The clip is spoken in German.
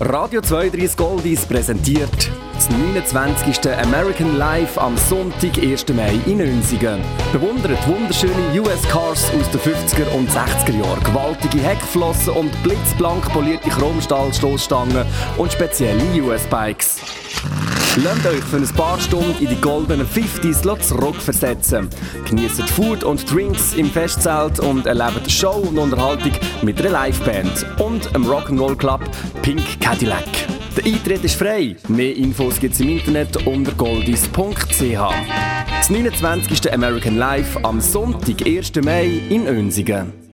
Radio 32 Goldies präsentiert das 29. American Live am Sonntag, 1. Mai in Önsigen. Bewundert wunderschöne US-Cars aus den 50er und 60er Jahren, gewaltige Heckflossen und blitzblank polierte Chromstahl-Stoßstangen und spezielle US-Bikes. Lasst euch für ein paar Stunden in die goldenen 50s zurückversetzen. Genießt Food und Drinks im Festzelt und erlebt Show und Unterhaltung mit einer Liveband und einem Rock'n'Roll Club Pink Cadillac. Der Eintritt ist frei. Mehr Infos gibt es im Internet unter goldies.ch. Das 29. American Live am Sonntag, 1. Mai in Önsigen.